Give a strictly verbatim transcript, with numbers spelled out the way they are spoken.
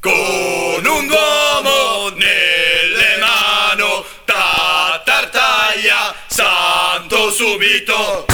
con un duomo nelle mano, ta tartaglia, santo subito.